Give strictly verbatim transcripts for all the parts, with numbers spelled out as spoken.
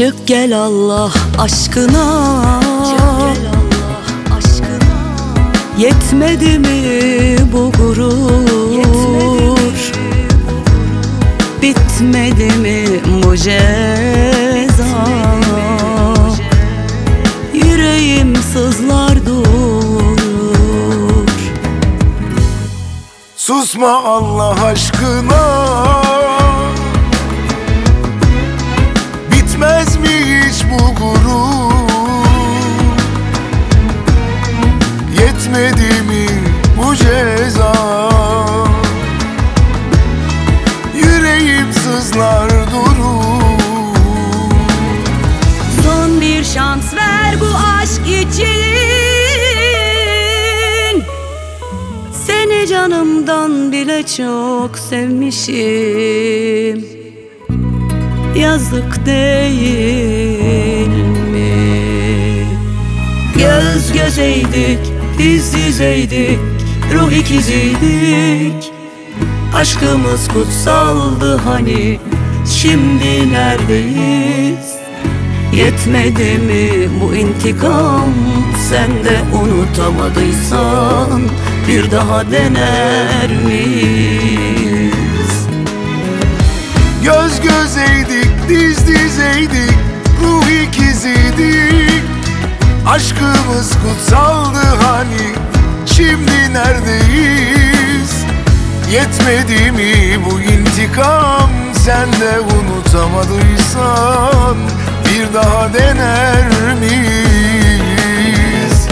Çık gel Allah aşkına, Çık gel Allah aşkına. Yetmedi mi bu gurur? Yetmedi mi? Bitmedi mi bu ceza? Yüreğim sızlar dur. Susma Allah aşkına, bitmez mi hiç bu gurur? Yetmedi mi bu ceza? Yüreğim sızlar durur. Son bir şans ver bu aşk için. Seni canımdan bile çok sevmişim. Yazık değil mi? Göz gözeydik, diz dizeydik, ruh ikiziydik. Aşkımız kutsaldı hani, şimdi neredeyiz? Yetmedi mi bu intikam? Sen de unutamadıysan bir daha dener miyiz? Göz gözeydik, diz dizeydik, ruh ikiziydik. Aşkımız kutsaldı hani, şimdi neredeyiz? Yetmedi mi bu intikam? Sen de unutamadıysan bir daha dener miyiz?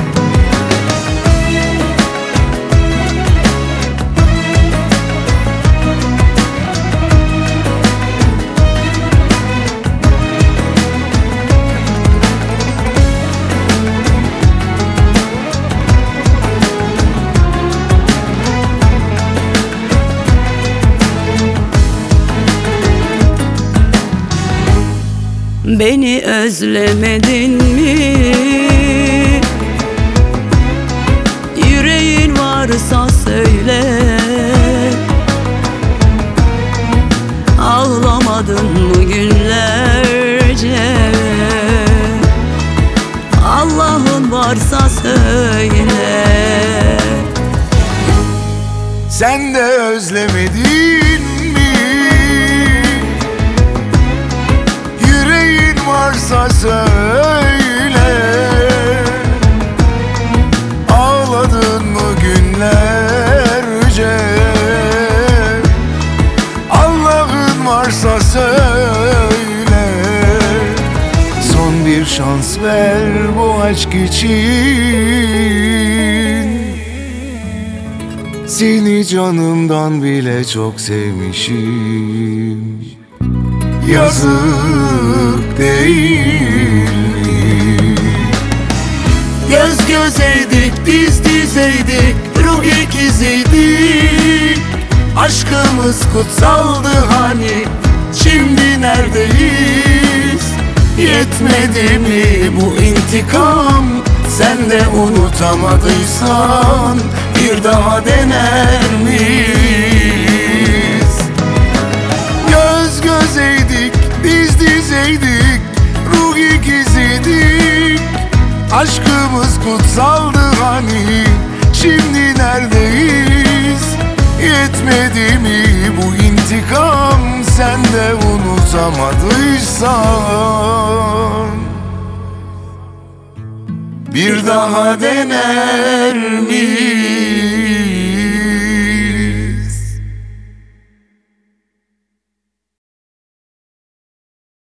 Beni özlemedin mi? Yüreğin varsa söyle. Ağlamadın mı günlerce? Allah'ın varsa söyle. Sen de özlemedin mi? Yüreğin varsa söyle. Ağladın mı günlerce? Allah'ın varsa söyle. Son bir şans ver bu aşk için. Seni canımdan bile çok sevmişim. Yazık değil mi? Göz gözeydik, diz dizeydik, ruh ikiziydik. Aşkımız kutsaldı hani, şimdi neredeyiz? Yetmedi mi bu intikam? Sen de unutamadıysan bir daha dener miyiz? Göz gözeydik, diz dizeydik, ruh ikiziydik. Aşkımız kutsaldı hani, şimdi neredeyiz? Yetmedi mi bu intikam? Sen de unutamadıysan bir daha dener miyiz?